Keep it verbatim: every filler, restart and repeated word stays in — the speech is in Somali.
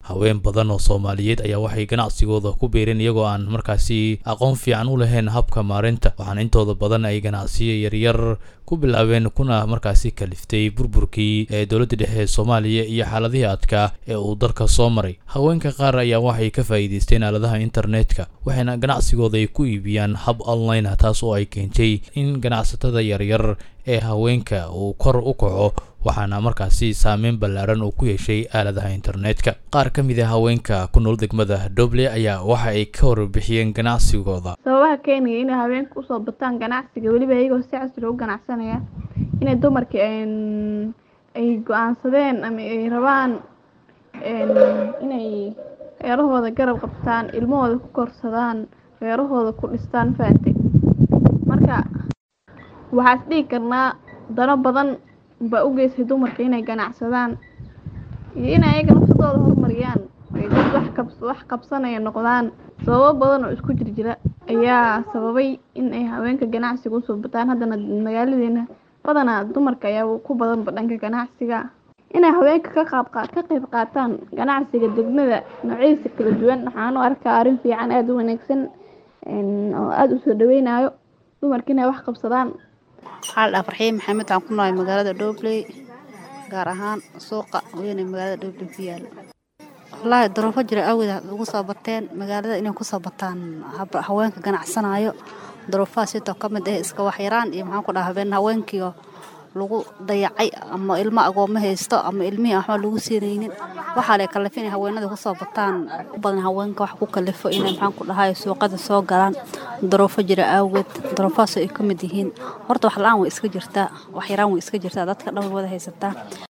haween badan oo Soomaaliyeed ayaa waxay ganacsigooda ku beereen iyagoo aan markaasi aqoon fiican u lahayn habka maareynta waxaan intooda badan ay ganacsiyo yaryar ku bilaabeen kuna markaasi kaliftay burburkii ee dawladda dhexe ee Soomaaliya iyo xaaladihii adkaa ee uu dalka soo maray haweenka qaar ayaa waxay ka faa'iideysteen aaladaha internetka waxayna ganacsigooda ay ku iibiyaan hab online ah taas oo ay keentay in ganacsatada yaryar ee haweenka uu kor u kaco waxaana markaasi saameyn ballaaran oo ku yeeshay aaladaha internetka qaar ka mid ah haweenka ku nool degmada Doble ayaa waxa ay ka warbixiyeen ganacsigooda sababaha keenaya in haweenku u soo bataan ganacsiga waliba iyagoo si casri ah u ganacsanaya inay dumarka ay go'aansadeen ama ay rabaan inay reerahooda garab qabtaan ilmahooda ku korsadaan reerahooda ku dhistaan faantay marka waxaas dhigi karnaa dano badan ba u geysay dumarka inay ganacsadaan iyo inay ayaga naftooda horumariyaan ay dad wax kabs wax qabsanaya noqdaan sababo badan oo isku jirjira ayaa sababay in ay haweenka ganacsiga u soo bataan haddana magaaladeena badanaa dumarka ayaa ku badan dhanka ganacsiga inay haweenka ka qayb ka qayb qaataan ganacsiga degmada noocyadiisa kala duwan waxaan u arkaa arrin fiican aad u wanaagsan oo aad u soo dhaweynayo dumarka inay wax qabsadaan xal Farxiin Maxamed aan ku nool magaalada Doble gaar ahaan suuqa weyn ee magaalada Doble ku yaal wallahi darafo jira awgeed ugu soo bateen magaalada inay ku soo bataan haweenka ganacsanayo darafaas inta ka mid ah iska wax yaraan iyo maxaan ku dhahabeen haweenkiyo lagu dayacay ama ilmo agooma haysto ama ilmihi ah lagu siinaynin waxa la kalafin haweenada ku soo bataan badan haweenka wax ku kalafo inay maxaan ku dhahay suuqada soo galaan darafo jira awgeed darafaas ay ka mid yihiin horta wax la'aan way iska jirtaa wax yaraan way iska jirtaa dadka dhan wada haysataa